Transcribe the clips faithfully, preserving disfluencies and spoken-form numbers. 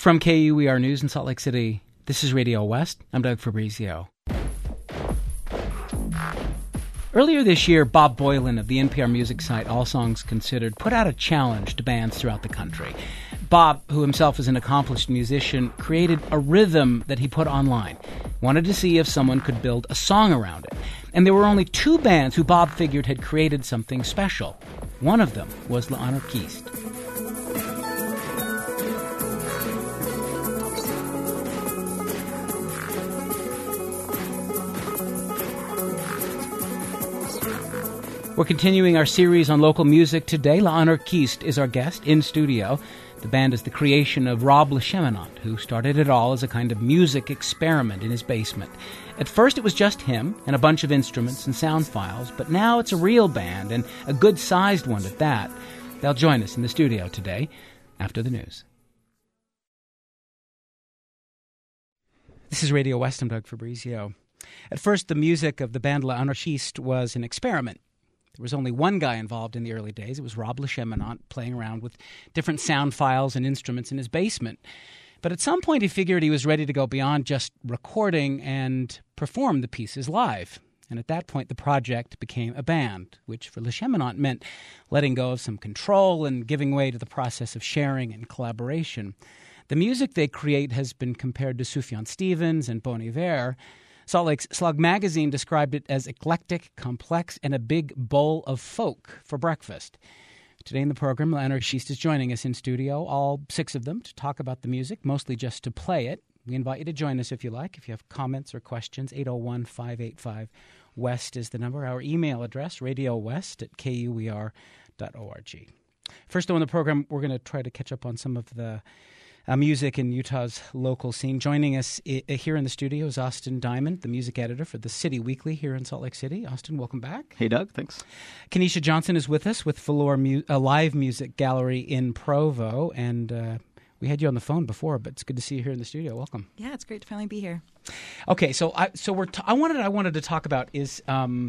From K U E R News in Salt Lake City, this is Radio West. I'm Doug Fabrizio. Earlier this year, Bob Boilen of the N P R music site All Songs Considered put out a challenge to bands throughout the country. Bob, who himself is an accomplished musician, created a rhythm that he put online. Wanted to see if someone could build a song around it. And there were only two bands who Bob figured had created something special. One of them was L'Anarchiste. We're continuing our series on local music today. L'Anarchiste is our guest in studio. The band is the creation of Rob LeCheminant, who started it all as a kind of music experiment in his basement. At first it was just him and a bunch of instruments and sound files, but now it's a real band, and a good-sized one at that. They'll join us in the studio today after the news. This is Radio West. I'm Doug Fabrizio. At first, the music of the band L'Anarchiste was an experiment. There was only one guy involved in the early days. It was Rob LeCheminant, playing around with different sound files and instruments in his basement. But at some point he figured he was ready to go beyond just recording and perform the pieces live. And at that point the project became a band, which for LeCheminant meant letting go of some control and giving way to the process of sharing and collaboration. The music they create has been compared to Sufjan Stevens and Bon Iver. Salt Lake's Slug magazine described it as eclectic, complex, and a big bowl of folk for breakfast. Today in the program, L'Anarchiste is joining us in studio, all six of them, to talk about the music, mostly just to play it. We invite you to join us if you like. If you have comments or questions, eight oh one, five eight five, WEST is the number. Our email address, radiowest at K U E R dot org. First, though, in the program, we're going to try to catch up on some of the Uh, music in Utah's local scene. Joining us I- here in the studio is Austin Diamond, the music editor for the City Weekly here in Salt Lake City. Austin, welcome back. Hey, Doug. Thanks. Kenesha Johnson is with us with Velour Mu- a live music gallery in Provo, and uh, we had you on the phone before, but it's good to see you here in the studio. Welcome. Yeah, it's great to finally be here. Okay, so I so we're t- I wanted I wanted to talk about is um,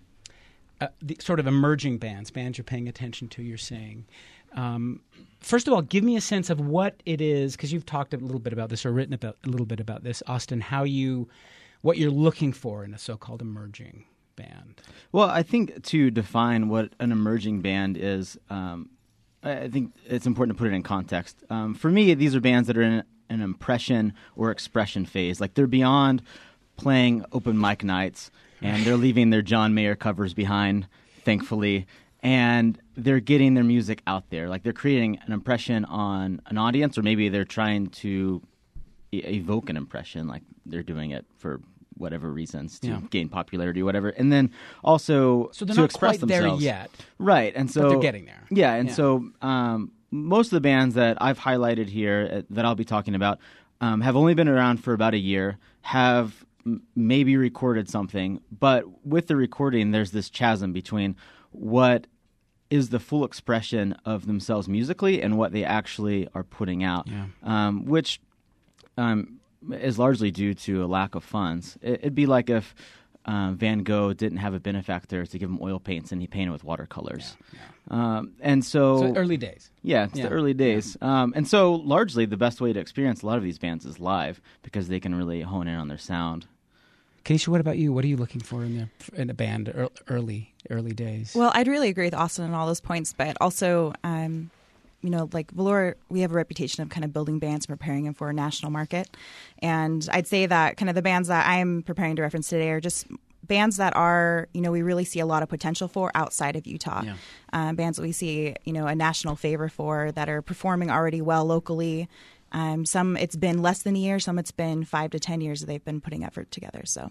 uh, the sort of emerging bands, bands you're paying attention to. You're saying. Um, first of all, give me a sense of what it is, because you've talked a little bit about this or written about a little bit about this, Austin, how you, what you're looking for in a so-called emerging band. Well, I think to define what an emerging band is, um, I think it's important to put it in context. Um, for me, these are bands that are in an impression or expression phase. Like they're beyond playing open mic nights, and they're leaving their John Mayer covers behind, thankfully. And they're getting their music out there. Like they're creating an impression on an audience, or maybe they're trying to e- evoke an impression, like they're doing it for whatever reasons to yeah. gain popularity or whatever. And then also so they're to not express quite themselves. there yet. Right. And so but they're getting there. Yeah. And yeah. so um, most of the bands that I've highlighted here uh, that I'll be talking about um, have only been around for about a year, have m- maybe recorded something. But with the recording, there's this chasm between what is the full expression of themselves musically and what they actually are putting out, yeah. um, which um, is largely due to a lack of funds. It, it'd be like if uh, Van Gogh didn't have a benefactor to give him oil paints and he painted with watercolors. Yeah, yeah. Um, and so, so early days. Yeah, it's yeah. the early days. Yeah. Um, and so largely the best way to experience a lot of these bands is live, because they can really hone in on their sound. Kenesha, what about you? What are you looking for in the in a band early early days? Well, I'd really agree with Austin on all those points, but also, um, you know, like Velour, we have a reputation of kind of building bands and preparing them for a national market. And I'd say that kind of the bands that I'm preparing to reference today are just bands that are, you know, we really see a lot of potential for outside of Utah. Yeah. Um, bands that we see, you know, a national favor for, that are performing already well locally. Um, some it's been less than a year, some it's been five to ten years that they've been putting effort together. So,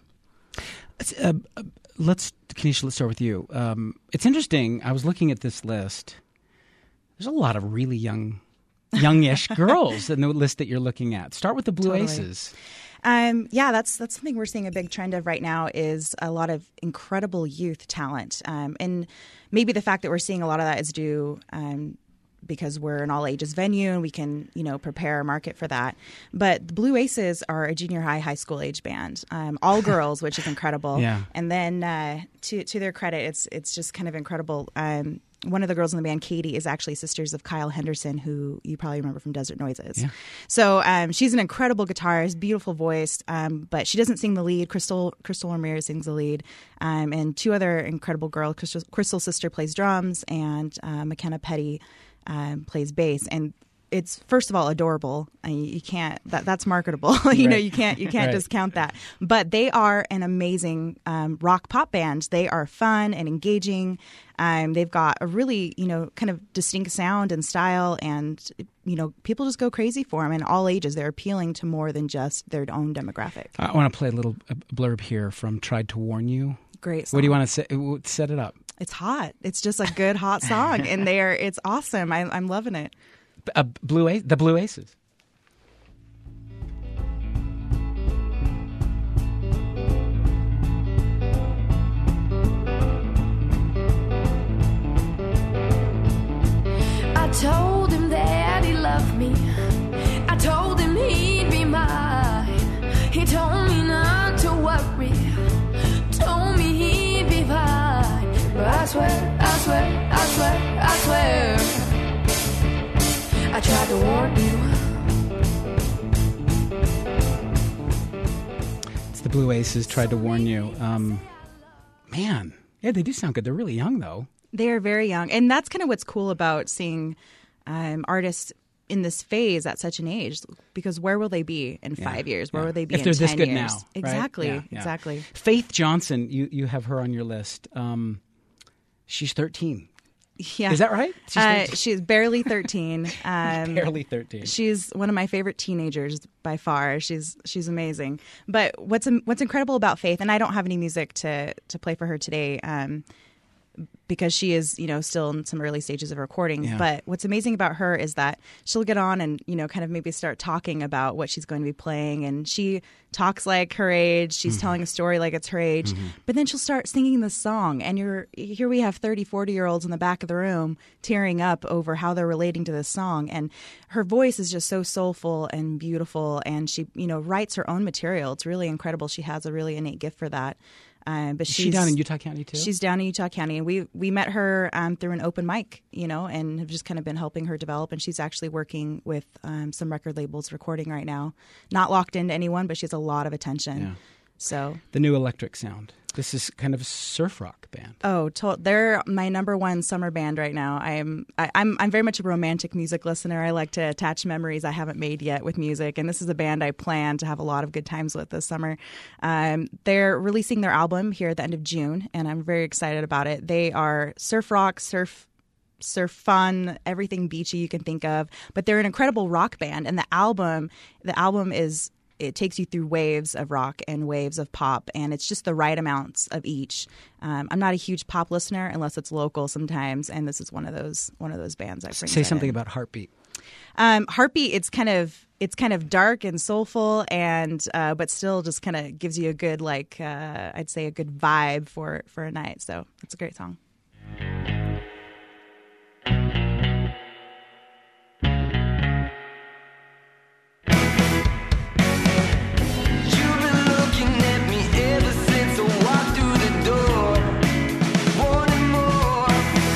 uh, let's Kenesha, let's start with you. Um, it's interesting. I was looking at this list. There's a lot of really young, youngish girls in the list that you're looking at. Start with the Blue Totally. Aces. Um, yeah, that's that's something we're seeing a big trend of right now, is a lot of incredible youth talent, um, and maybe the fact that we're seeing a lot of that is due. Um, because we're an all-ages venue and we can, you know, prepare our market for that. But the Blue Aces are a junior high, high school age band, um, all girls, which is incredible. Yeah. And then uh, to to their credit, it's it's just kind of incredible. Um, one of the girls in the band, Katie, is actually sisters of Kyle Henderson, who you probably remember from Desert Noises. Yeah. So um, she's an incredible guitarist, beautiful voice, um, but she doesn't sing the lead. Crystal Crystal Ramirez sings the lead, um, and two other incredible girls. Crystal, Crystal's sister plays drums, and uh, McKenna Petty um, plays bass. And it's, first of all, adorable. I mean, you can't that that's marketable. you Right. know, you can't you can't Right. discount that. But they are an amazing um, rock pop band. They are fun and engaging. Um, they've got a really, you know, kind of distinct sound and style, and you know, people just go crazy for them. And all ages, they're appealing to more than just their own demographic. I want to play a little uh, blurb here from Tried to Warn You. Great song. What do you want to set, uh, set it up? It's hot. It's just a good hot song, and they're it's awesome. I, I'm loving it. Uh, Blue A- the Blue Aces. I told him that he loved me. I told him he'd be mine. He told me not to worry. Told me he'd be fine. But I swear, I swear, I swear, I swear, I tried to warn you. It's the Blue Aces, Tried to Warn You. Um, man, yeah, they do sound good. They're really young, though. They are very young, and that's kind of what's cool about seeing um, artists in this phase at such an age. Because where will they be in Yeah, five years? Where yeah. will they be if in they're ten this good years? now? Right? Exactly, Yeah, yeah. exactly. Faith Johnson, you, you have her on your list. Um, she's thirteen. Yeah, Is that right? She's Uh, thirteen. she's barely thirteen. Um, Barely thirteen. She's one of my favorite teenagers by far. She's she's amazing. But what's what's incredible about Faith, and I don't have any music to to play for her today, um, because she is, you know, still in some early stages of recording. Yeah. But what's amazing about her is that she'll get on and, you know, kind of maybe start talking about what she's going to be playing. And she talks like her age. She's Mm-hmm. telling a story like it's her age. But then she'll start singing the song. And you're here we have thirty, forty-year-olds in the back of the room tearing up over how they're relating to this song. And her voice is just so soulful and beautiful. And she, you know, writes her own material. It's really incredible. She has a really innate gift for that. Um, but Is she's she down in Utah County, too? She's down in Utah County, and we we met her um, through an open mic, you know, and have just kind of been helping her develop. And she's actually working with um, some record labels, recording right now. Not locked into anyone, but she has a lot of attention. Yeah. So, The New Electric Sound. This is kind of a surf rock band. oh, to- they're my number one summer band right now. I am I, I'm I'm very much a romantic music listener. I like to attach memories I haven't made yet with music, and this is a band I plan to have a lot of good times with this summer. Um, they're releasing their album here at the end of June, and I'm very excited about it. They are surf rock, surf. surf fun, everything beachy you can think of, but they're an incredible rock band. And the album, the album is it takes you through waves of rock and waves of pop, and it's just the right amounts of each. Um, I'm not a huge pop listener unless it's local sometimes, and this is one of those one of those bands I bring. Say that something in. about Heartbeat. Um, Heartbeat. It's kind of it's kind of dark and soulful, and uh, but still just kind of gives you a good like uh, I'd say a good vibe for for a night. So it's a great song. You've been looking at me ever since I walked through the door, wanting more.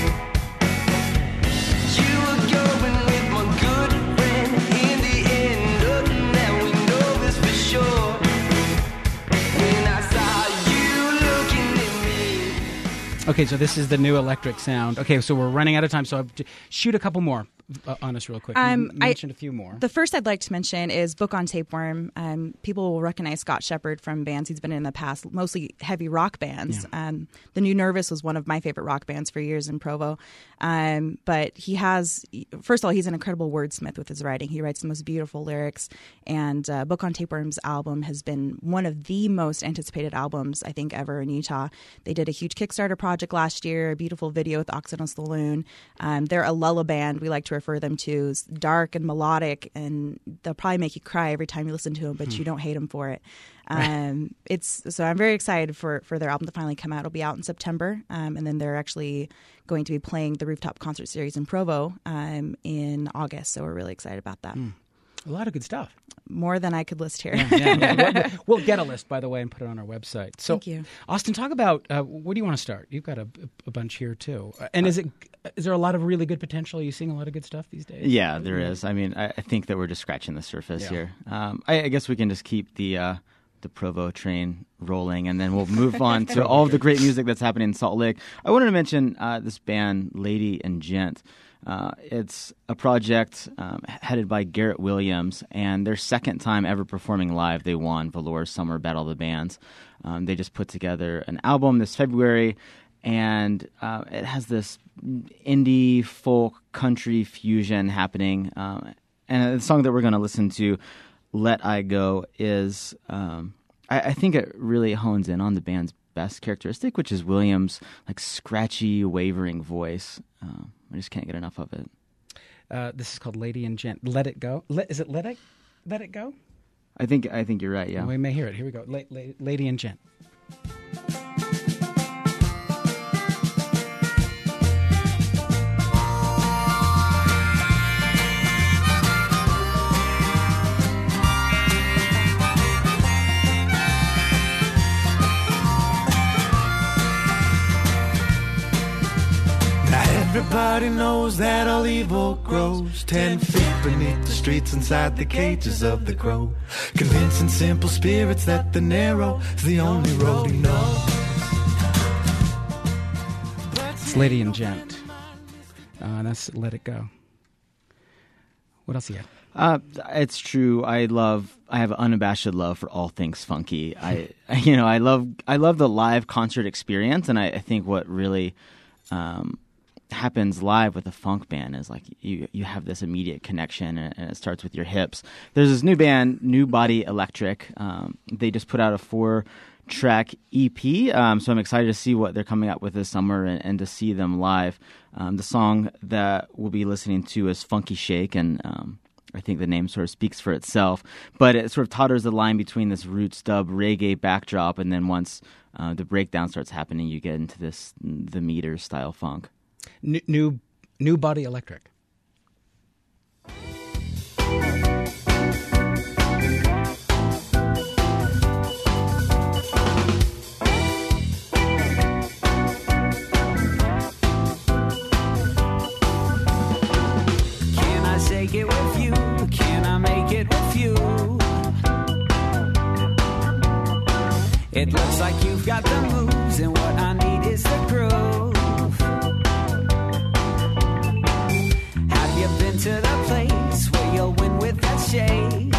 You were going with my good friend. In the end, nothing that we know is for sure. When I saw you looking at me. Okay, so this is the New Electric Sound. Okay, so we're running out of time, so I'll shoot a couple more uh, on us real quick. Um, you I- mentioned a few more. The first I'd like to mention is Book on Tapeworm. Um, people will recognize Scott Shepherd from bands he's been in the past, mostly heavy rock bands. Um, the New Nervous was one of my favorite rock bands for years in Provo. Um, but he has, first of all, he's an incredible wordsmith with his writing. He writes the most beautiful lyrics. And uh, Book on Tapeworm's album has been one of the most anticipated albums, I think, ever in Utah. They did a huge Kickstarter project last year, a beautiful video with Oxygen Saloon. Um, they're a lullaby band, we like to refer them to. It's dark and melodic, and they'll probably make you cry every time you listen to them, but you don't hate them for it. Um, it's so I'm very excited for, for their album to finally come out. It'll be out in September, um, and then they're actually going to be playing the Rooftop Concert Series in Provo um, in August. So we're really excited about that. A lot of good stuff. More than I could list here. Yeah, yeah. We'll, we'll get a list, by the way, and put it on our website. So, Thank you. Austin, talk about uh, where do you want to start? You've got a, a bunch here too, Uh, and is it Is there a lot of really good potential? Are you seeing a lot of good stuff these days? Yeah, there is. I mean, I, I think that we're just scratching the surface Yeah. here. Um, I, I guess we can just keep the uh, the Provo train rolling, and then we'll move on to all of the great music that's happening in Salt Lake. I wanted to mention uh, this band, Lady and Gent. Uh, it's a project um, headed by Garrett Williams, and their second time ever performing live, they won Velour's Summer Battle of the Bands. Um, they just put together an album this February, and uh, it has this indie folk country fusion happening. Um, and the song that we're going to listen to, Let I Go, is um, I, I think it really hones in on the band's best characteristic, which is Williams' like scratchy, wavering voice. Um, I just can't get enough of it. Uh, this is called Lady and Gent. Let It Go. Let, is it Let It Let It Go? I think I think you're right. Yeah. We may hear it. Here we go. La- la- Lady and Gent. Everybody knows that all evil grows ten feet beneath the streets inside the cages of the crow. Convincing simple spirits that the narrow is the only road he knows. It's Lady and Gent. Uh, that's Let It Go. What else you got? Uh, it's true. I love. I have unabashed love for all things funky. I, you know, I love. I love the live concert experience, and I, I think what really um, happens live with a funk band is like you you have this immediate connection, and, and it starts with your hips. There's this new band, New Body Electric. Um, they just put out a four track E P, um, so I'm excited to see what they're coming up with this summer and, and to see them live. Um, the song that we'll be listening to is Funky Shake, and um, I think the name sort of speaks for itself, but it sort of totters the line between this roots dub reggae backdrop, and then once uh, the breakdown starts happening, you get into this the meter style funk. New New, new Body Electric. Can I shake it with you? Can I make it with you? It looks like you've got the moves, and what I need is the groove. Have you been to the place where you'll win with that shake?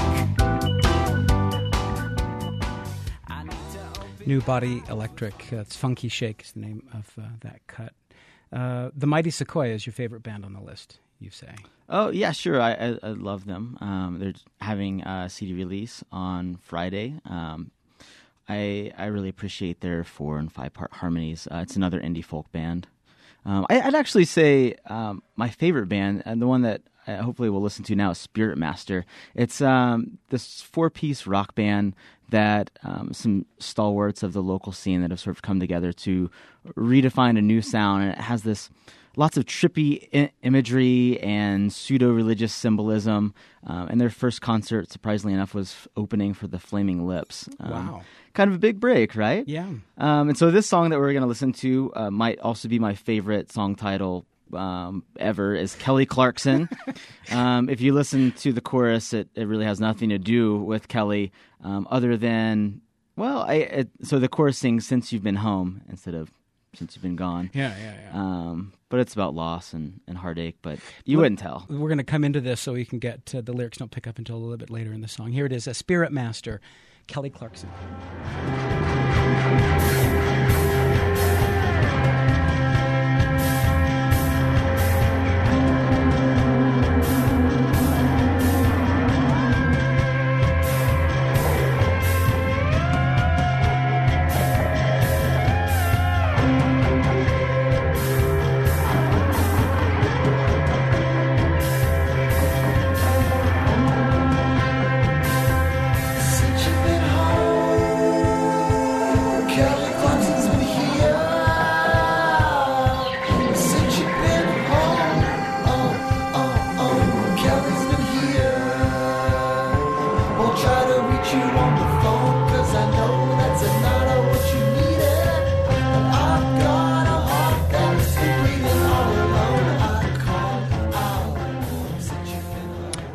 I need to open New Body Electric. Uh, it's Funky Shake is the name of uh, that cut. Uh, the Mighty Sequoia is your favorite band on the list, you say. Oh yeah, sure. I I, I love them. Um, they're having a C D release on Friday. Um, I I really appreciate their four and five part harmonies. Uh, it's another indie folk band. Um, I, I'd actually say um, my favorite band, and the one that I hopefully we'll listen to now, is Spirit Master. It's um, this four piece rock band that um, some stalwarts of the local scene that have sort of come together to redefine a new sound, and it has this lots of trippy I- imagery and pseudo-religious symbolism. Um, and their first concert, surprisingly enough, was opening for the Flaming Lips. Um, Wow. Kind of a big break, right? Yeah. Um, and so this song that we're going to listen to uh, might also be my favorite song title um, ever, is Kelly Clarkson. um, if you listen to the chorus, it, it really has nothing to do with Kelly um, other than, well, I it, so the chorus sings "Since You've Been Home" instead of "Since You've Been Gone." Yeah, yeah, yeah. Um, but it's about loss and, and heartache, but you Look, wouldn't tell. We're going to come into this so we can get uh, the lyrics don't pick up until a little bit later in the song. Here it is, a Spirit Master, Kelly Clarkson. Since you've been home, Kelly Clarkson's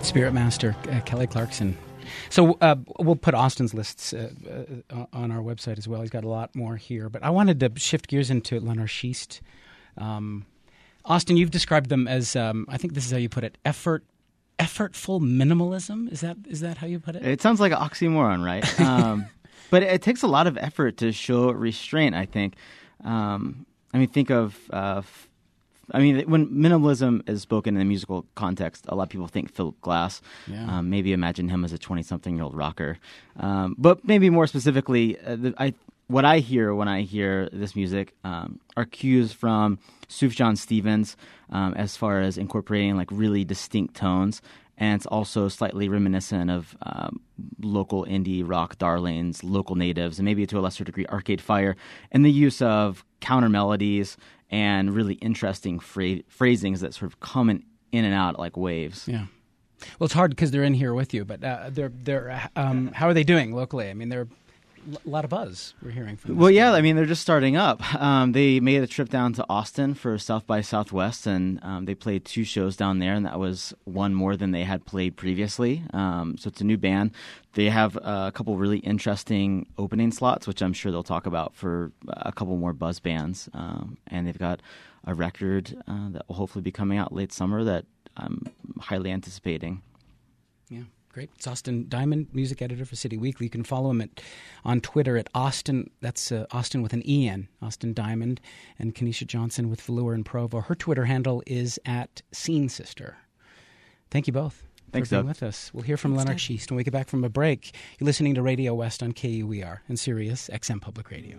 Spirit Master, uh, Kelly Clarkson. So uh, we'll put Austin's lists uh, uh, on our website as well. He's got a lot more here. But I wanted to shift gears into L'Anarchiste. Um, Austin, you've described them as, um, I think this is how you put it, effort, effortful minimalism. Is that is that how you put it? It sounds like an oxymoron, right? Um, but it takes a lot of effort to show restraint, I think. Um, I mean, think of... Uh, I mean, when minimalism is spoken in a musical context, a lot of people think Philip Glass. Yeah. Um, maybe imagine him as a twenty-something-year-old rocker. Um, but maybe more specifically, uh, the, I, what I hear when I hear this music um, are cues from Sufjan Stevens um, as far as incorporating like really distinct tones. And it's also slightly reminiscent of um, local indie rock darlings, local natives, and maybe to a lesser degree Arcade Fire, and the use of counter melodies and really interesting phra- phrasings that sort of come in, in and out like waves. Yeah. Well, it's hard because they're in here with you, but uh, they're they're um, how are they doing locally? I mean, they're a lot of buzz we're hearing from. Well, this yeah, guy. I mean, they're just starting up. Um, they made a trip down to Austin for South by Southwest, and um, they played two shows down there, and that was one more than they had played previously. Um, so it's a new band. They have uh, a couple really interesting opening slots, which I'm sure they'll talk about for a couple more buzz bands. Um, and they've got a record uh, that will hopefully be coming out late summer that I'm highly anticipating. Yeah. Great. It's Austin Diamond, music editor for City Weekly. You can follow him at on Twitter at Austin. That's uh, Austin with an E N, Austin Diamond, and Kenesha Johnson with Velour and Provo. Her Twitter handle is at Scene Sister. Thank you both Thanks, for being Doug. with us. We'll hear from L'Anarchiste when we get back from a break. You're listening to Radio West on K U E R and Sirius X M Public Radio.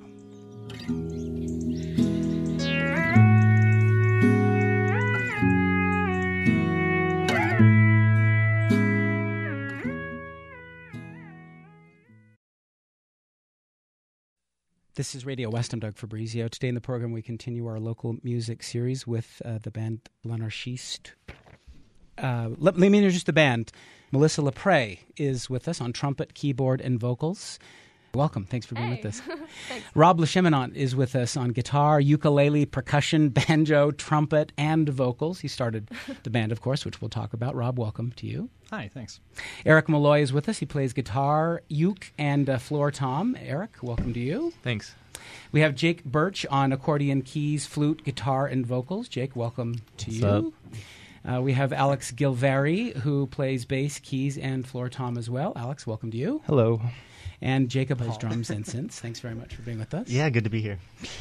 This is Radio West. I'm Doug Fabrizio. Today in the program, we continue our local music series with uh, the band L'Anarchiste. Uh, let, let me introduce the band. Melissa Lepre is with us on trumpet, keyboard, and vocals. Welcome. Thanks for being Hey. with us. Thanks. Rob Lecheminant is with us on guitar, ukulele, percussion, banjo, trumpet, and vocals. He started the band, of course, which we'll talk about. Rob, welcome to you. Hi, thanks. Eric Malloy is with us. He plays guitar, uke, and uh, floor tom. Eric, welcome to you. Thanks. We have Jake Birch on accordion, keys, flute, guitar, and vocals. Jake, welcome to What's you. Uh, we have Alex Gilvari, who plays bass, keys, and floor tom as well. Alex, welcome to you. Hello. And Jacob plays drums and synths. Thanks very much for being with us. Yeah, good to be here.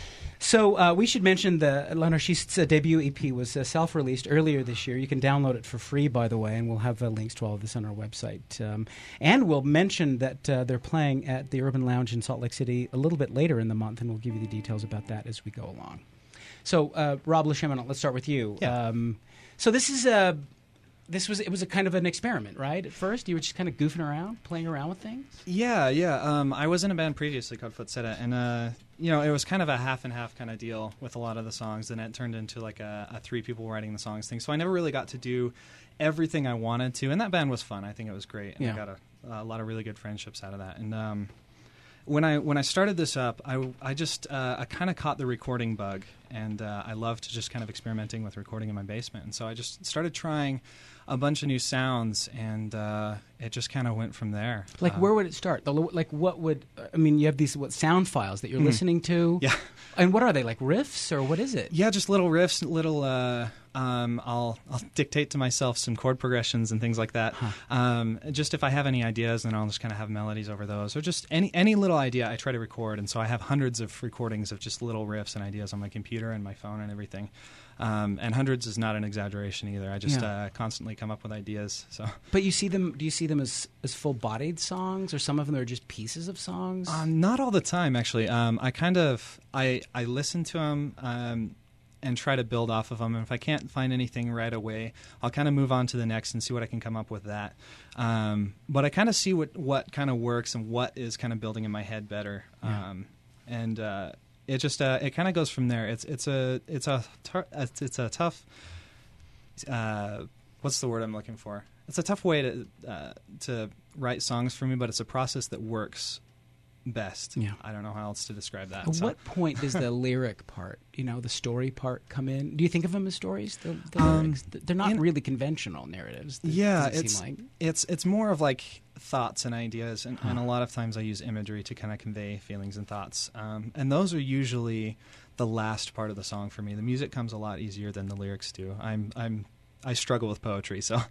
So uh, we should mention the L'Anarchiste's uh, debut E P was uh, self-released earlier this year. You can download it for free, by the way, and we'll have uh, links to all of this on our website. Um, and we'll mention that uh, they're playing at the Urban Lounge in Salt Lake City a little bit later in the month, and we'll give you the details about that as we go along. So, uh, Rob Lecheminant, let's start with you. Yeah. Um, so this is a... This was it was a kind of an experiment, right? At first, you were just kind of goofing around, playing around with things. Yeah, yeah. Um, I was in a band previously called Footsetta, and uh, you know, it was kind of a half and half kind of deal with a lot of the songs, and it turned into like a, a three people writing the songs thing. So I never really got to do everything I wanted to, and that band was fun. I think it was great, and Yeah. I got a, a lot of really good friendships out of that. And um, when I when I started this up, I I just uh, I kind of caught the recording bug, and uh, I loved just kind of experimenting with recording in my basement, and so I just started trying a bunch of new sounds, and uh, it just kind of went from there. Like, Uh, where would it start? The, lo- like, what would I mean? You have these what sound files that you're Mhm. listening to, Yeah. And what are they, like riffs or what is it? Yeah, just little riffs, little. Uh, um, I'll I'll dictate to myself some chord progressions and things like that. Huh. Um, just if I have any ideas, then I'll just kind of have melodies over those, or just any any little idea I try to record. And so I have hundreds of recordings of just little riffs and ideas on my computer and my phone and everything. Um, and hundreds is not an exaggeration either. I just Yeah. uh, constantly come up with ideas. So. But you see them? Do you see them as as full bodied songs, or some of them are just pieces of songs? Uh, not all the time, actually. Um, I kind of I I listen to them um, and try to build off of them. And if I can't find anything right away, I'll kind of move on to the next and see what I can come up with that. Um, but I kind of see what what kind of works and what is kind of building in my head better. Yeah. Um, and uh, it just uh, it kind of goes from there. It's it's a it's a tar- it's, it's a tough. Uh, what's the word I'm looking for? It's a tough way to uh, to write songs for me, but it's a process that works best. Yeah. I don't know how else to describe that. At so. what point does the lyric part, you know, the story part come in? Do you think of them as stories, the, the Um, lyrics? They're not in- really conventional narratives. does- Yeah, does it it's seem like? it's it's more of like thoughts and ideas, and, and a lot of times I use imagery to kind of convey feelings and thoughts. Um, and those are usually the last part of the song for me. The music comes a lot easier than the lyrics do. I'm I'm I struggle with poetry, so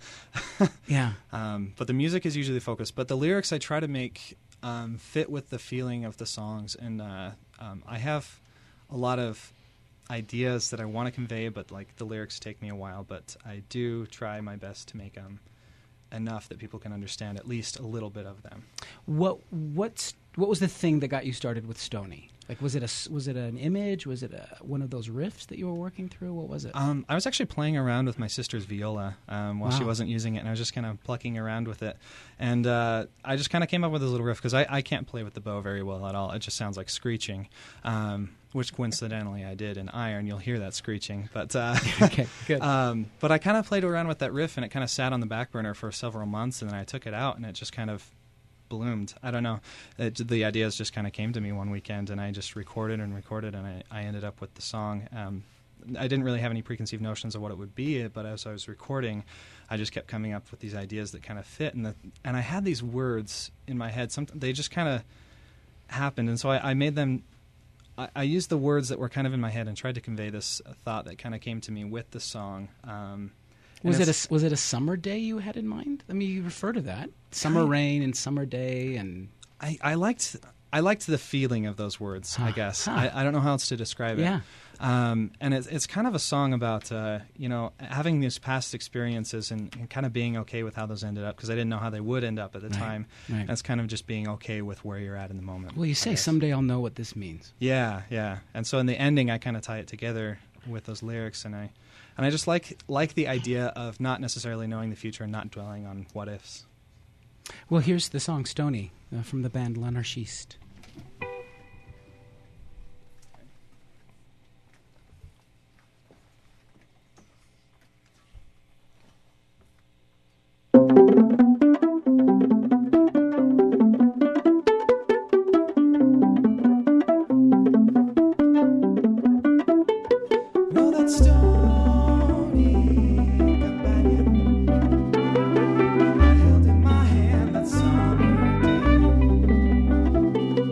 Yeah. um, but the music is usually the focus. But the lyrics I try to make um, fit with the feeling of the songs, and uh, um, I have a lot of ideas that I want to convey, but like the lyrics take me a while. But I do try my best to make them enough that people can understand at least a little bit of them. What what's what was the thing that got you started with Stoney? Like, was it a s- was it an image? Was it a, one of those riffs that you were working through? What was it? Um, I was actually playing around with my sister's viola um, while she Wow. wasn't using it, and I was just kind of plucking around with it. And uh, I just kind of came up with this little riff, because I, I can't play with the bow very well at all. It just sounds like screeching, um, which coincidentally I did in Iron. You'll hear that screeching. But uh, Okay, good. um, but I kind of played around with that riff, and it kind of sat on the back burner for several months, and then I took it out, and it just kind of bloomed. I don't know. It, the ideas just kind of came to me one weekend, and I just recorded and recorded, and I, I ended up with the song. Um, I didn't really have any preconceived notions of what it would be, but as I was recording, I just kept coming up with these ideas that kind of fit, and the, and I had these words in my head. Some, they just kind of happened, and so I, I made them. I, I used the words that were kind of in my head and tried to convey this thought that kind of came to me with the song. Um, and was it a it's- s- was it a summer day you had in mind? I mean, you refer to that summer Kind- rain and summer day, and I, I liked I liked the feeling of those words. I Huh. guess Huh. I, I don't know how else to describe it. Yeah. Um, and it's it's kind of a song about uh, you know having these past experiences and, and kind of being okay with how those ended up, because I didn't know how they would end up at the Right. time. Right. And it's kind of just being okay with where you're at in the moment. well, you I say guess. someday I'll know what this means. Yeah, yeah. And so in the ending, I kind of tie it together with those lyrics, and I and I just like like the idea of not necessarily knowing the future and not dwelling on what ifs. Well, here's the song Stoney uh, from the band L'Anarchiste. Well, that stony companion I held in my hand that summer day.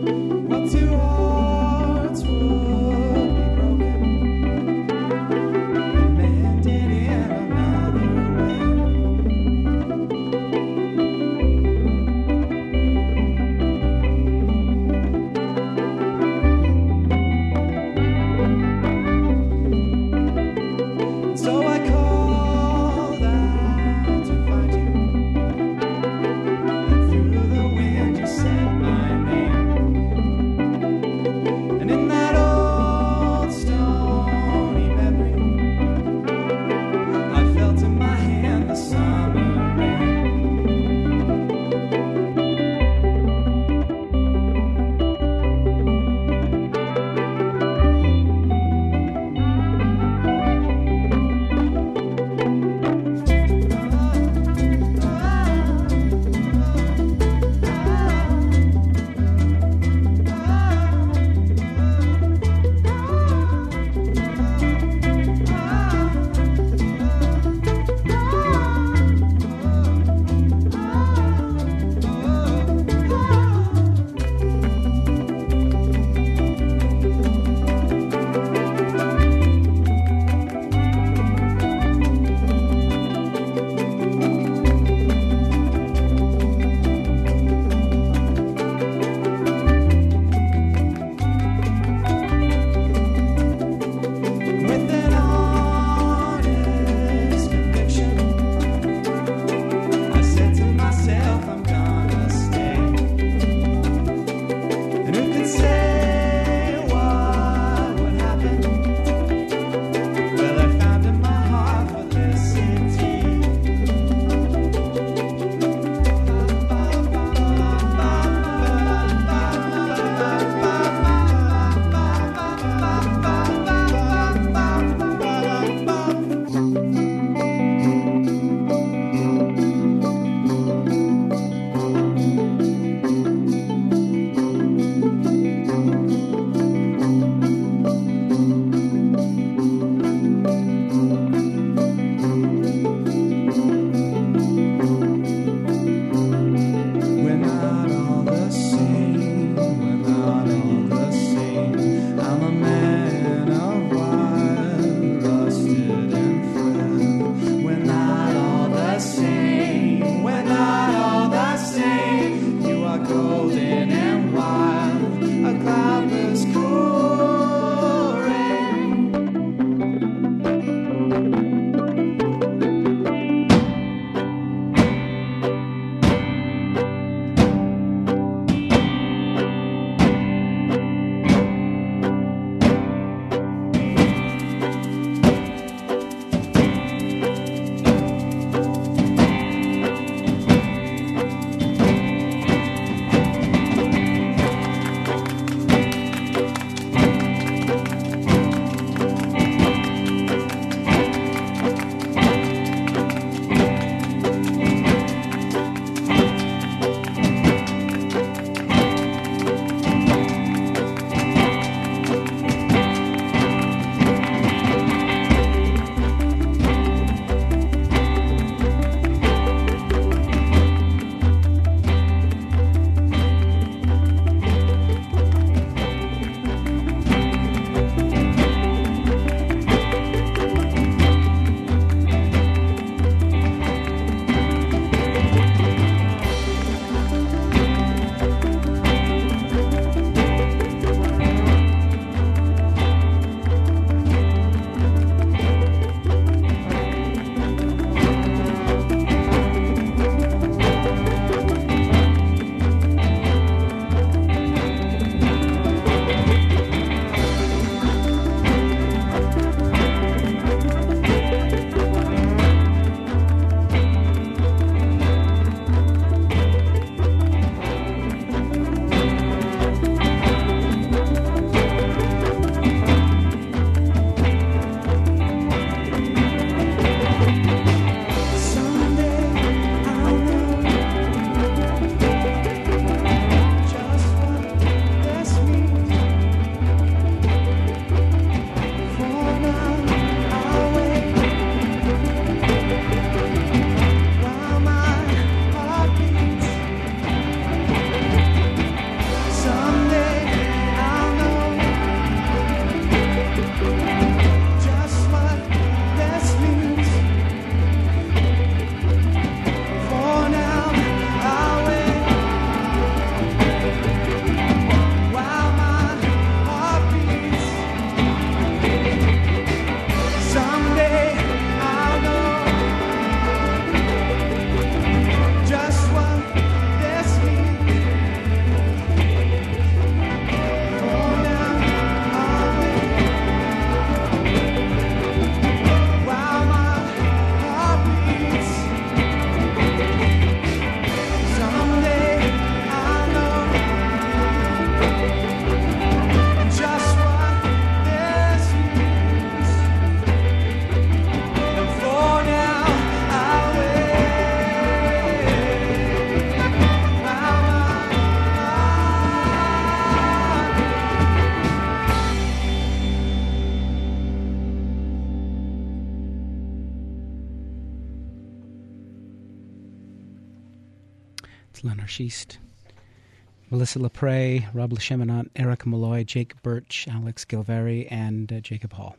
Anarchiste. Melissa Lepre, Rob Lecheminant, Erica Malloy, Jake Birch, Alex Gilveri, and uh, Jacob Hall.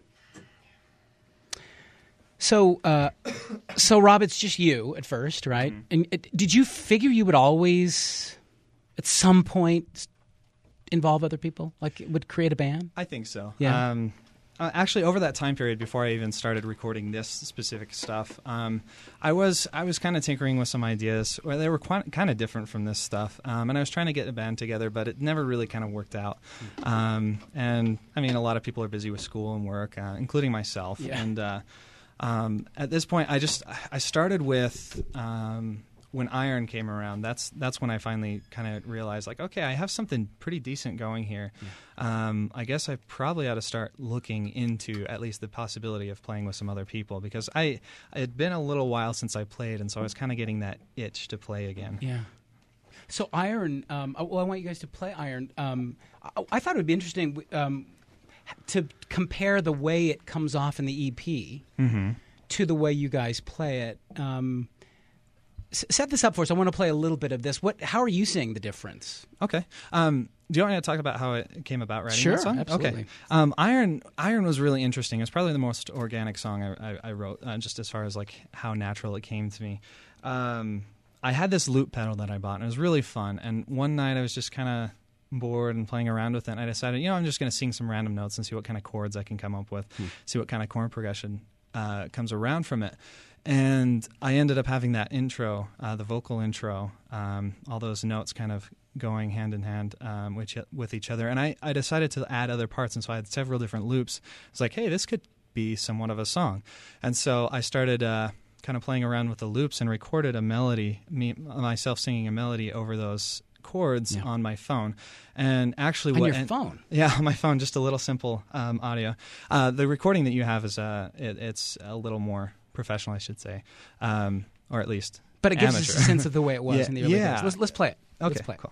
So, uh, so Rob, it's just you at first, right? Mm-hmm. And it, did you figure you would always, at some point, involve other people? Like, it would create a band? I think so. Yeah. Um, uh, actually, over that time period, before I even started recording this specific stuff, um, I was I was kind of tinkering with some ideas. Well, they were quite, kind of different from this stuff, um, and I was trying to get a band together, but it never really kind of worked out. Um, and I mean, a lot of people are busy with school and work, uh, including myself. Yeah. And uh, um, at this point, I just I started with. Um, When Iron came around, that's that's when I finally kind of realized, like, okay, I have something pretty decent going here. Yeah. Um, I guess I probably ought to start looking into at least the possibility of playing with some other people, because I it had been a little while since I played, and so I was kind of getting that itch to play again. Yeah. So Iron, um, well, I want you guys to play Iron. Um, I, I thought it would be interesting um, to compare the way it comes off in the E P mm-hmm. to the way you guys play it. Um, Set this up for us. I want to play a little bit of this. What? How are you seeing the difference? Okay. Um, do you want me to talk about how it came about writing Sure, that song? absolutely. Okay. Um, Iron Iron was really interesting. It's probably the most organic song I, I, I wrote, uh, just as far as like how natural it came to me. Um, I had this loop pedal that I bought, and it was really fun. And one night I was just kind of bored and playing around with it, and I decided, you know, I'm just going to sing some random notes and see what kind of chords I can come up with, hmm. see what kind of chord progression uh, comes around from it. And I ended up having that intro, uh, the vocal intro, um, all those notes kind of going hand in hand um, with, with each other. And I, I decided to add other parts, and so I had several different loops. It's like, hey, this could be somewhat of a song. And so I started uh, kind of playing around with the loops and recorded a melody, me, myself singing a melody over those chords yeah. on my phone. And actually on what your and, phone yeah on my phone, just a little simple um, audio. Uh, the recording that you have is uh, it, it's a little more professional, I should say, um, or at least but it gives amateur. us a sense of the way it was yeah, in the early yeah. days. Let's, let's play it. Okay, let's play it. Cool.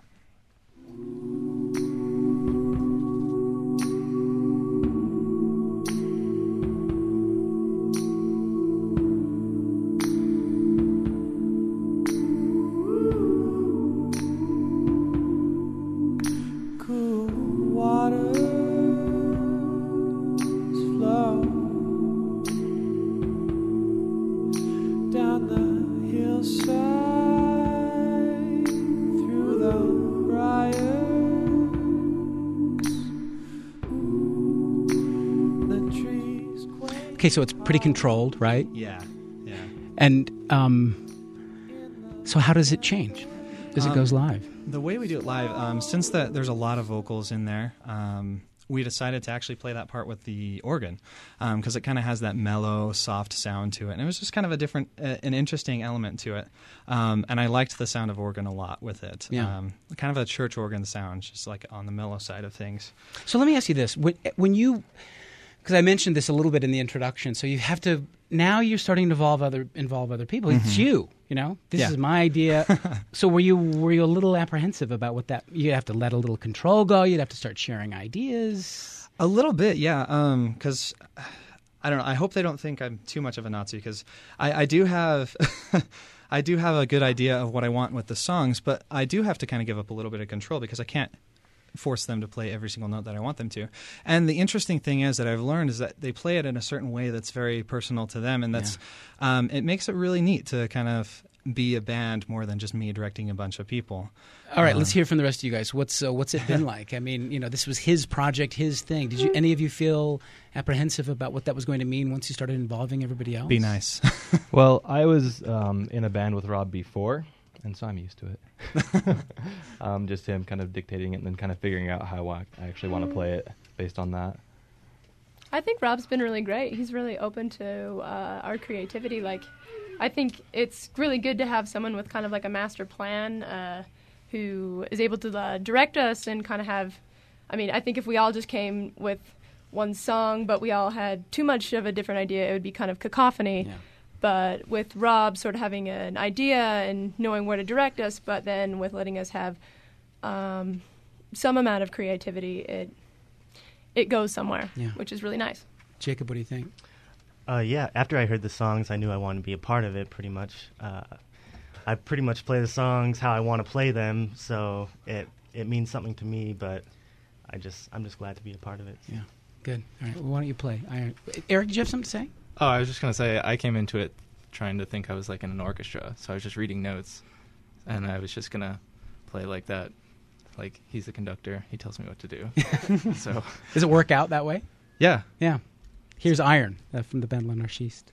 Okay, so it's pretty controlled, right? Yeah, yeah. And um, so how does it change as it um, goes live? The way we do it live, um, since the, there's a lot of vocals in there, um, we decided to actually play that part with the organ because um, it kind of has that mellow, soft sound to it. And it was just kind of a different, uh, an interesting element to it. Um, and I liked the sound of organ a lot with it. Yeah. Um, kind of a church organ sound, just like on the mellow side of things. So let me ask you this. When, when you... Because I mentioned this a little bit in the introduction, so you have to now you're starting to involve other involve other people. Mm-hmm. It's you, you know. This yeah. is my idea. So were you were you a little apprehensive about what that? You'd have to let a little control go. You'd have to start sharing ideas. A little bit, yeah. Because um, I don't know. I hope they don't think I'm too much of a Nazi, because I, I do have. I do have a good idea of what I want with the songs, but I do have to kind of give up a little bit of control because I can't force them to play every single note that I want them to. And the interesting thing is that I've learned is that they play it in a certain way that's very personal to them, and that's yeah. um, it makes it really neat to kind of be a band more than just me directing a bunch of people. All right, um, let's hear from the rest of you guys. What's uh, what's it been like? I mean, you know, this was his project, his thing. Did you any of you feel apprehensive about what that was going to mean once you started involving everybody else? Be nice. Well, I was um, in a band with Rob before, and so I'm used to it. um, just him kind of dictating it and then kind of figuring out how I actually want to play it based on that. I think Rob's been really great. He's really open to uh, our creativity. Like, I think it's really good to have someone with kind of like a master plan uh, who is able to uh, direct us and kind of have, I mean, I think if we all just came with one song, but we all had too much of a different idea, it would be kind of cacophony. Yeah. But with Rob sort of having an idea and knowing where to direct us, but then with letting us have um, some amount of creativity, it it goes somewhere, yeah. which is really nice. Jacob, what do you think? Uh, yeah, after I heard the songs, I knew I wanted to be a part of it, pretty much. Uh, I pretty much play the songs how I want to play them, so it it means something to me. But I just I'm just glad to be a part of it. Yeah, good. All right, well, why don't you play? I, Eric, did you have something to say? Oh, I was just gonna say I came into it trying to think I was like in an orchestra, so I was just reading notes, and I was just gonna play like that. Like, he's the conductor, he tells me what to do. So does it work out that way? Yeah, yeah. Here's Iron uh, from the band L'Anarchiste.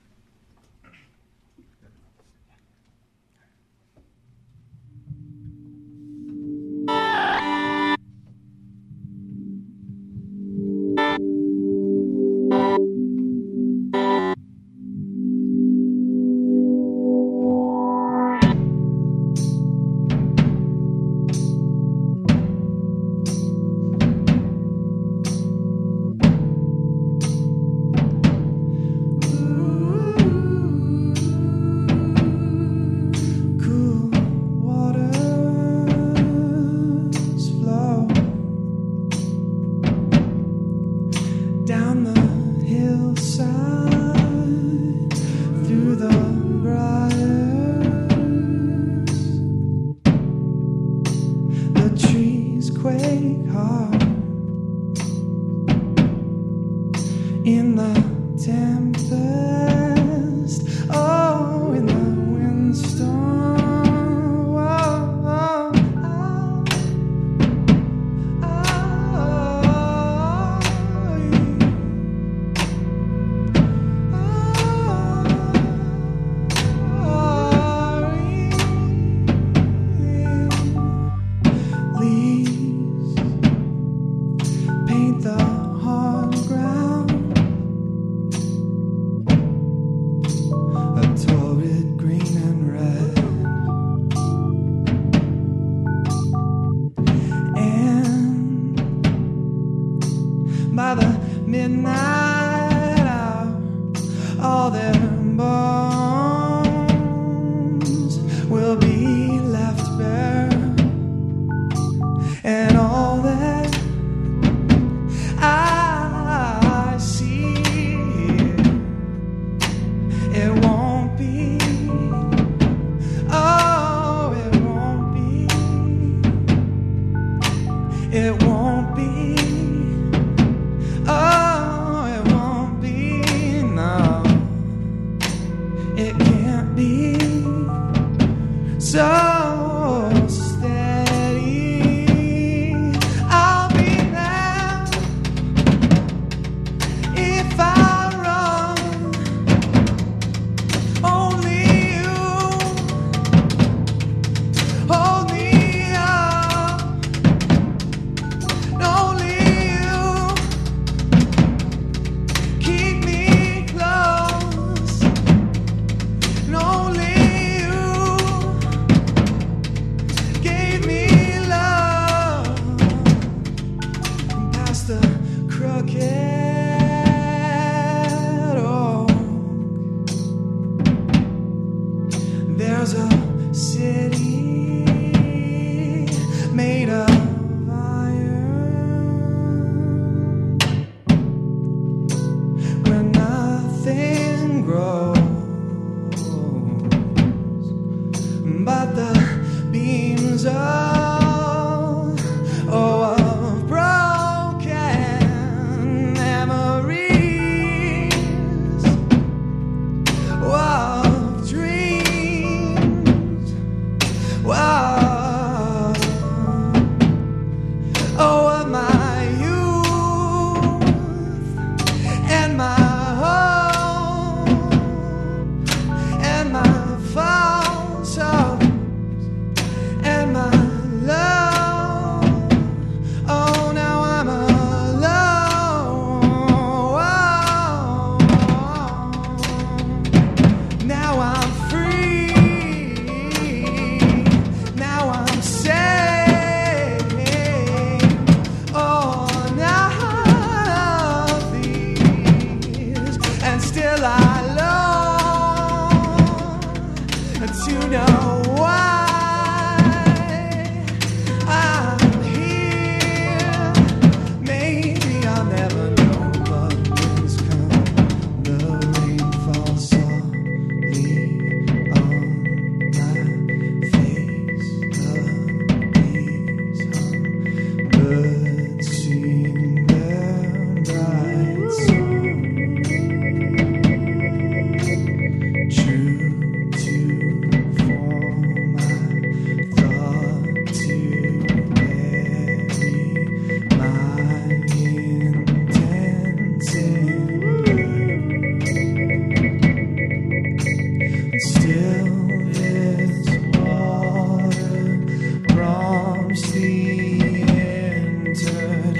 the entered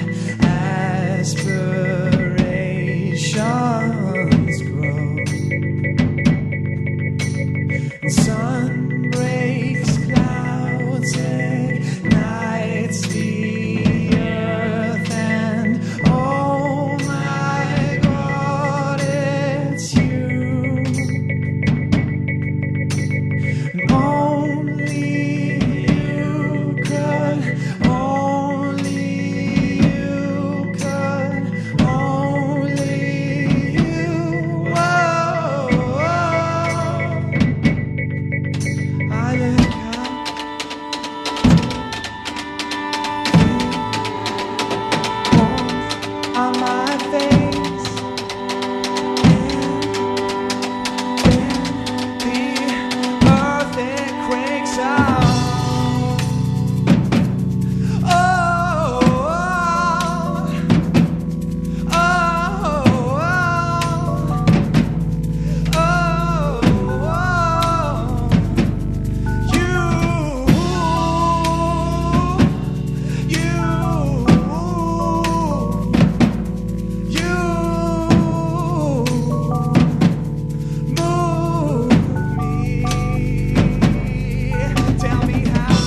aspirations grow. And sun breaks clouds, ignites the earth, and oh my God, it's you. And only you could, only you could, only you. Whoa, whoa. I look up on my face, and then the earth it quakes out. Oh, oh, oh, oh, oh, you, you, you move me. Tell me how.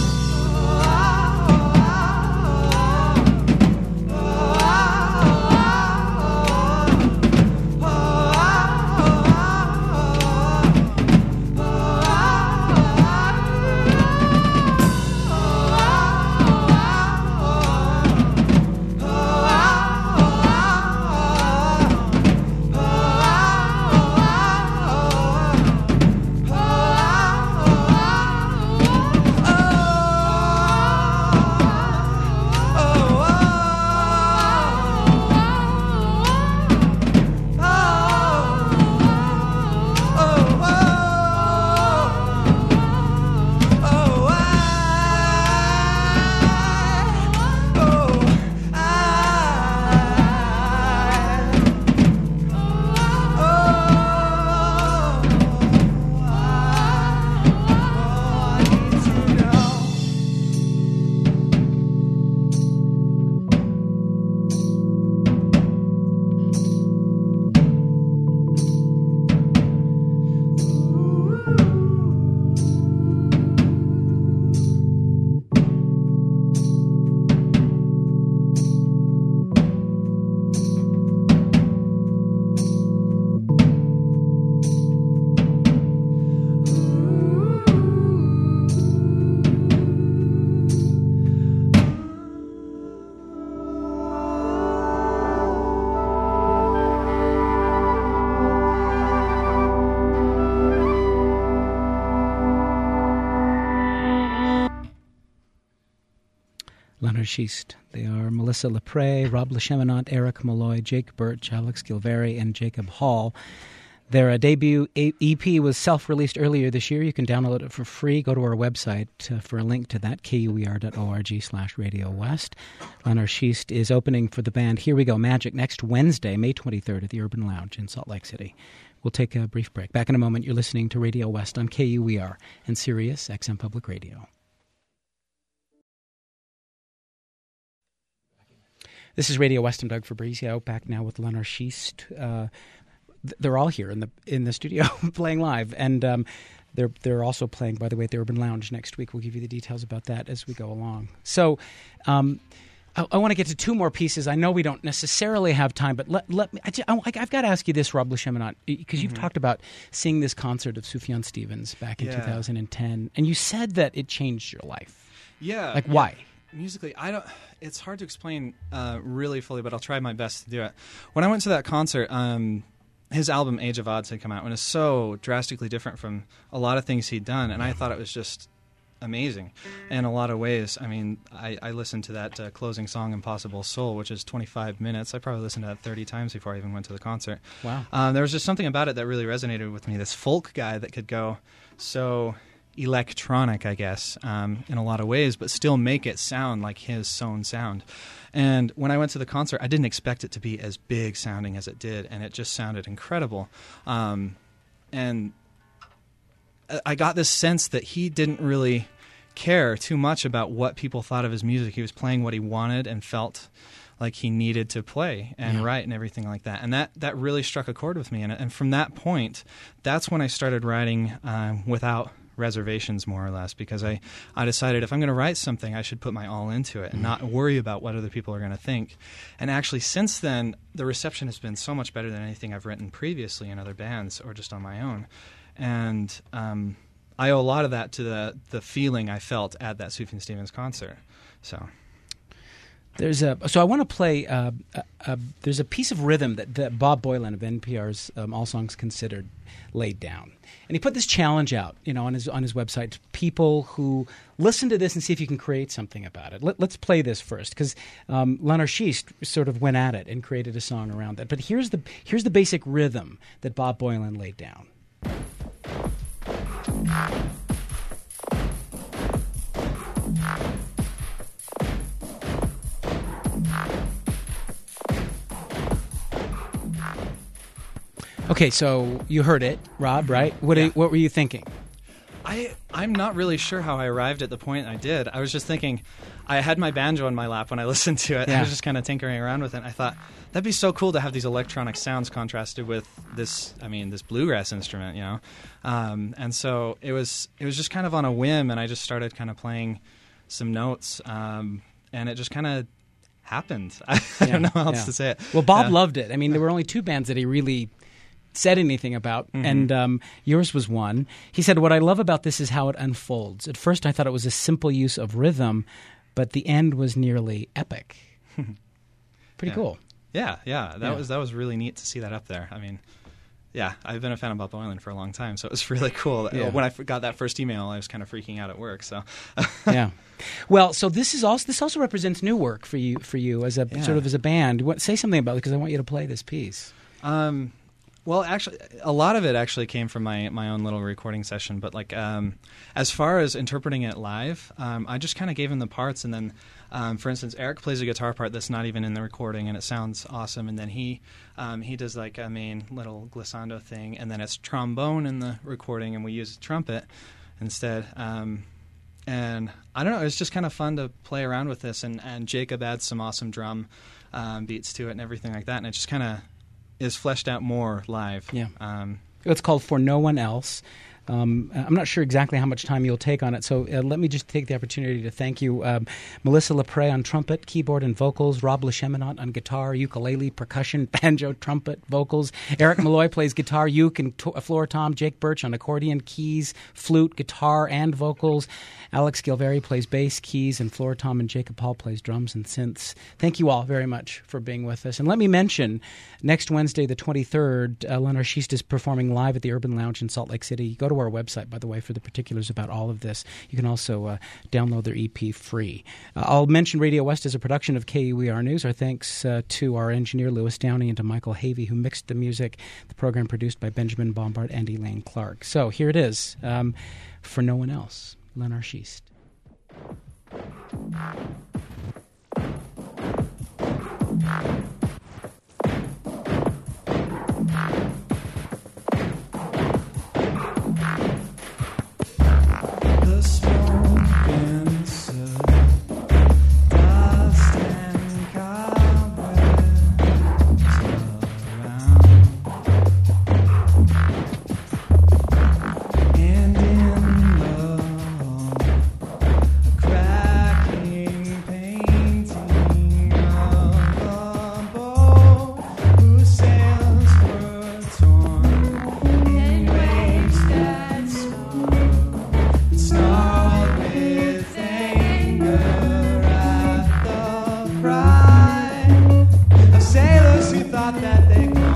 L'Anarchiste. They are Melissa Lepre, Rob Lecheminant, Eric Malloy, Jake Birch, Alex Gilveri, and Jacob Hall. Their uh, debut A- E P was self-released earlier this year. You can download it for free. Go to our website uh, for a link to that, K U E R dot org slash Radio West. L'Anarchiste is opening for the band Here We Go Magic next Wednesday, May twenty-third at the Urban Lounge in Salt Lake City. We'll take a brief break. Back in a moment. You're listening to Radio West on K U E R and Sirius X M Public Radio. This is Radio West. I'm Doug Fabrizio, back now with L'Anarchiste. Uh, th- they're all here in the in the studio playing live, and um, they're they're also playing, by the way, at the Urban Lounge next week. We'll give you the details about that as we go along. So, um, I, I want to get to two more pieces. I know we don't necessarily have time, but let let me. I, I, I've got to ask you this, Rob Lecheminant, because you've Mhm. talked about seeing this concert of Sufjan Stevens back in Yeah. two thousand ten, and you said that it changed your life. Yeah. Like yeah. why? Musically, I don't. It's hard to explain uh, really fully, but I'll try my best to do it. When I went to that concert, um, his album Age of Odds had come out, and it's so drastically different from a lot of things he'd done, and I thought it was just amazing in a lot of ways. I mean, I, I listened to that uh, closing song, Impossible Soul, which is twenty-five minutes. I probably listened to that thirty times before I even went to the concert. Wow. Um, there was just something about it that really resonated with me. This folk guy that could go so electronic, I guess, um, in a lot of ways, but still make it sound like his own sound. And when I went to the concert, I didn't expect it to be as big sounding as it did, and it just sounded incredible. Um, and I got this sense that he didn't really care too much about what people thought of his music. He was playing what he wanted and felt like he needed to play and Yeah. write and everything like that. And that, that really struck a chord with me. And, and from that point, that's when I started writing um, without reservations, more or less, because I, I decided if I'm going to write something, I should put my all into it and not worry about what other people are going to think. And actually, since then, the reception has been so much better than anything I've written previously in other bands or just on my own. And um, I owe a lot of that to the, the feeling I felt at that Sufjan Stevens concert. So... There's a so I want to play. Uh, uh, uh, there's a piece of rhythm that, that Bob Boylan of N P R's um, All Songs Considered laid down, and he put this challenge out, you know, on his on his website to people who listen to this and see if you can create something about it. Let, let's play this first, because um, L'Anarchiste sort of went at it and created a song around that. But here's the here's the basic rhythm that Bob Boylan laid down. Okay, so you heard it, Rob, right? What, Yeah. are, what were you thinking? I, I'm not really sure how I arrived at the point I did. I was just thinking, I had my banjo in my lap when I listened to it. Yeah. I was just kind of tinkering around with it. I thought, that'd be so cool to have these electronic sounds contrasted with this, I mean, this bluegrass instrument, you know? Um, and so it was, it was just kind of on a whim, and I just started kind of playing some notes, um, and it just kind of happened. I, I don't know how else yeah. to say it. Well, Bob Yeah. loved it. I mean, there were only two bands that he really said anything about, Mm-hmm. and um, yours was one. He said, what I love about this is how it unfolds. At first, I thought it was a simple use of rhythm, but the end was nearly epic. Pretty Yeah. cool. Yeah, yeah, that Yeah. was that was really neat to see that up there. I mean, yeah, I've been a fan of Bob Boylan for a long time, so it was really cool. Yeah. When I f- got that first email, I was kind of freaking out at work. So, Yeah. Well, so this is also this also represents new work for you for you as a Yeah. sort of as a band. What, say something about it, because I want you to play this piece. Um, well, actually, a lot of it actually came from my, my own little recording session. But like, um, as far as interpreting it live, um, I just kind of gave him the parts, and then, um, for instance, Eric plays a guitar part that's not even in the recording, and it sounds awesome. And then he um, he does like a main little glissando thing, and then it's trombone in the recording, and we use trumpet instead. Um, and I don't know, it's just kind of fun to play around with this, and, and Jacob adds some awesome drum um, beats to it and everything like that, and it just kind of is fleshed out more live. Yeah. Um, It's called For No One Else. Um, I'm not sure exactly how much time you'll take on it, so uh, let me just take the opportunity to thank you. Um, Melissa Lepre on trumpet, keyboard, and vocals. Rob Lecheminot on guitar, ukulele, percussion, banjo, trumpet, vocals. Eric Malloy plays guitar, uke, and to- floor tom. Jake Birch on accordion, keys, flute, guitar, and vocals. Alex Gilveri plays bass, keys, and floor tom, and Jacob Hall plays drums and synths. Thank you all very much for being with us. And let me mention, next Wednesday, the twenty-third, uh, L'Anarchiste is performing live at the Urban Lounge in Salt Lake City. Go to our website, by the way, for the particulars about all of this. You can also uh, download their E P free. Uh, I'll mention Radio West is a production of K U E R News. Our thanks uh, to our engineer, Louis Downey, and to Michael Havey, who mixed the music. The program produced by Benjamin Bombard and Elaine Clark. So here it is, um, For No One Else, L'Anarchiste. The smoke and soot, dust and cobwebs around, and in the hall, a cracking painting of a boat whose sails were torn in waves that swore. Snarled with anger at the pride of sailors who thought that they could